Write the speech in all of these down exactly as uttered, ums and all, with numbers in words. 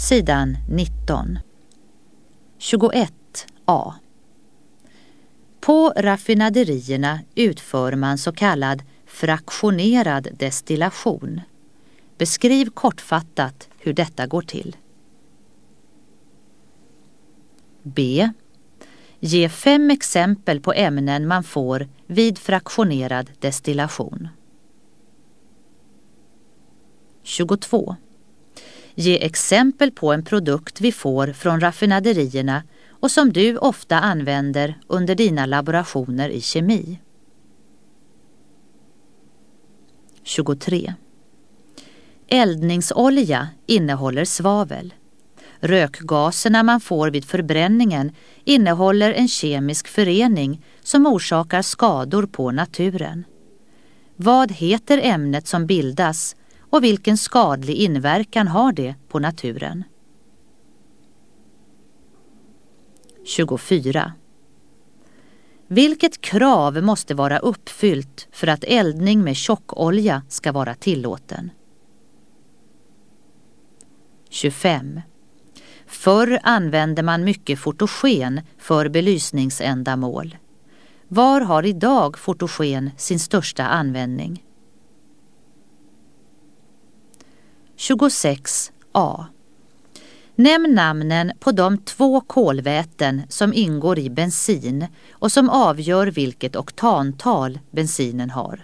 Sidan nitton. tjugoett a. På raffinaderierna utför man så kallad fraktionerad destillation. Beskriv kortfattat hur detta går till. B. Ge fem exempel på ämnen man får vid fraktionerad destillation. tjugotvå. Ge exempel på en produkt vi får från raffinaderierna och som du ofta använder under dina laborationer i kemi. tjugotre. Eldningsolja innehåller svavel. Rökgaserna man får vid förbränningen innehåller en kemisk förening som orsakar skador på naturen. Vad heter ämnet som bildas och vilken skadlig inverkan har det på naturen? tjugofyra. Vilket krav måste vara uppfyllt för att eldning med tjockolja ska vara tillåten? tjugofem. Förr använde man mycket fotogen för belysningsändamål. Var har idag fotogen sin största användning? tjugosex a. Nämn namnen på de två kolväten som ingår i bensin och som avgör vilket oktantal bensinen har.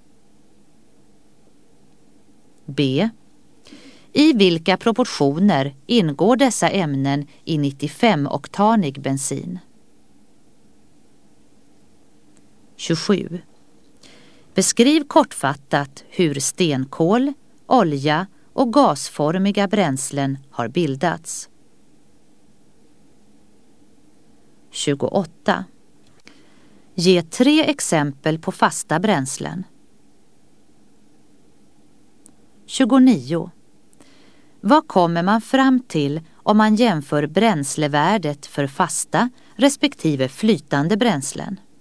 B. I vilka proportioner ingår dessa ämnen i nittiofem-oktanig bensin? tjugosju. Beskriv kortfattat hur stenkol, olja och gasformiga bränslen har bildats. tjugoåtta. Ge tre exempel på fasta bränslen. tjugonio. Vad kommer man fram till om man jämför bränslevärdet för fasta respektive flytande bränslen?